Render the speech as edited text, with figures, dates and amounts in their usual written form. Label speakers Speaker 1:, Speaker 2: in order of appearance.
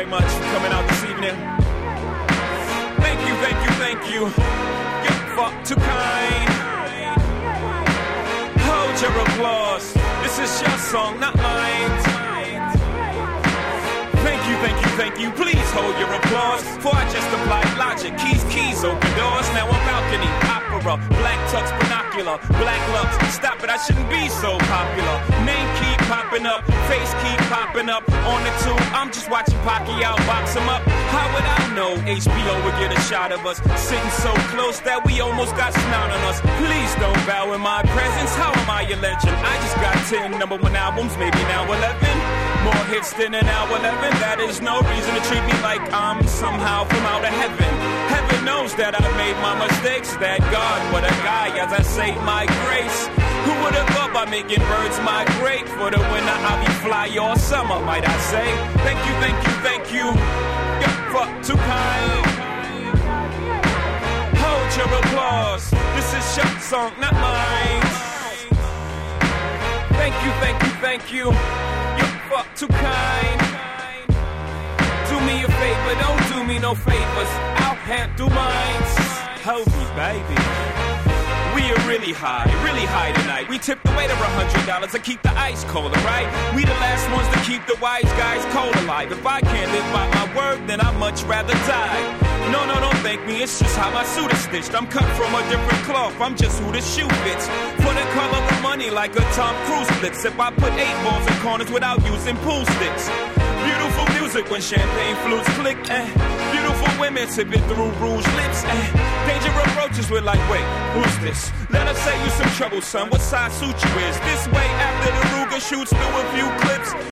Speaker 1: very much for coming out this evening. Thank you, thank you, thank you. You're far too kind. Hold your applause. This is your song, not mine. Thank you, thank you, thank you. Please hold your applause. For I just applied logic. Keys, open doors. Now a balcony, opera, black tux, binocular, black lux. Stop it, I shouldn't be so popular. Name keep popping up, face keep popping up. On the tube, I'm just watching Pacquiao box him up. How would I know HBO would get a shot of us? Sitting so close that we almost got snot on us. Please don't bow in my presence. How am I a legend? I just got 10 number 1 albums, maybe now 11. More hits than an hour 11. That is no reason to treat me like I'm somehow from out of heaven. Heaven knows that I made my mistakes. That God, what a guy, as I say my grace. Who would have thought by making birds migrate? For the winter I'll be fly all summer, might I say. Thank you, thank you, thank you. You're far too kind. Hold your applause. This is your song, not mine. Thank you, thank you, thank you. You're far too kind. Do me a favor, don't do me no favors. I'll handle mine. Hold me, baby. We are really high tonight. We tip the waiter $100 to keep the ice colder, right? We the last ones to keep the wise guys cold alive. If I can't live by my word, then I'd much rather die. No, don't thank me, it's just how my suit is stitched. I'm cut from a different cloth, I'm just who the shoe fits. For the color of money like a Tom Cruise blitz. If I put 8 balls in corners without using pool sticks. Beautiful music when champagne flutes click, beautiful women sipping through rouge lips, danger approaches, we're like, wait, who's this? Let us say you some trouble, son, what size suit you is? This way after the Ruger shoots through a few clips.